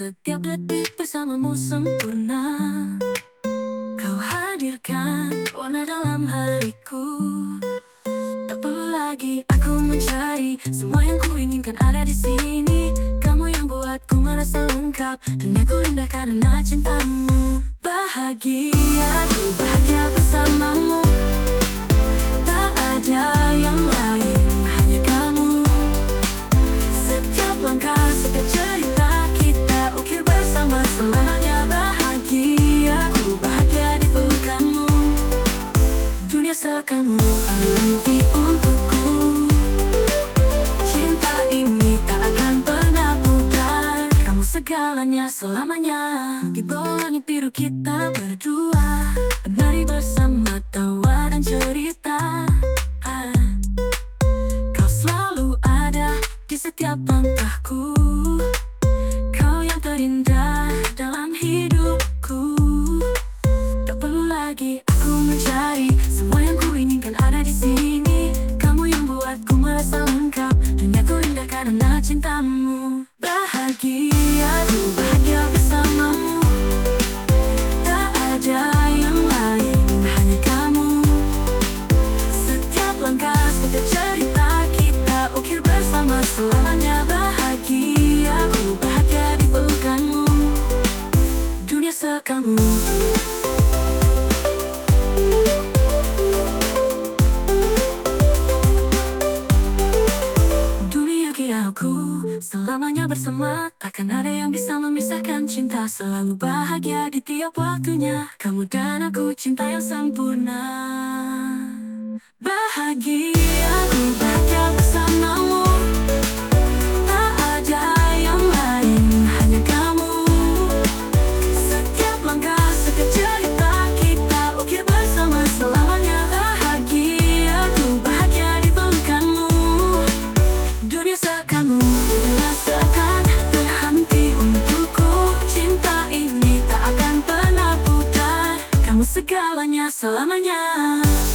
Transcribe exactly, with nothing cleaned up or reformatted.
Setiap detik bersamamu sempurna. Kau hadirkan warna dalam hariku. Tak perlu lagi aku mencari, semua yang ku inginkan ada di sini. Kamu yang buatku merasa lengkap, dan aku indah karena cintamu. Bahagia, ku bahagia bersamamu. Tak ada yang lain, hanya kamu. Setiap langkah, setiap cerita kita ukir bersama selamanya. Bahagia, ku bahagia di pelukanmu. Dunia seakan berhenti untukku. Cinta ini tak akan pernah pudar. Kamu segalanya selamanya. Di bawah langit biru kita berdua, menari bersama tawa dan cerita. ah. Kau selalu ada di setiap langkahku. Kau yang terindah dalam hidupku. Tak perlu lagi aku mencari, semua yang ku inginkan ada di sini. Kamu yang buatku merasa lengkap, dan aku indah karena cintamu. Bahagia, ku bahagia bersamamu. Tak ada yang lain, hanya kamu. Setiap langkah, setiap cerita kita ukir bersama selamanya. Bahagia, ku bahagia di pelukanmu. Dunia sekamu. Aku selamanya bersama, takkan ada yang bisa memisahkan cinta. Selalu bahagia di tiap waktunya. Kamu dan aku cinta yang sempurna. Bahagia, ku bahagia bersamamu. Tak ada yang lain, hanya kamu. Setiap langkah, setiap cerita kita ukir bersama selamanya. Bahagia, ku bahagia di pelukanmu. Dunia seakan merasakan berhenti untukku. Cinta ini tak akan pernah pudar. Kamu segalanya selamanya.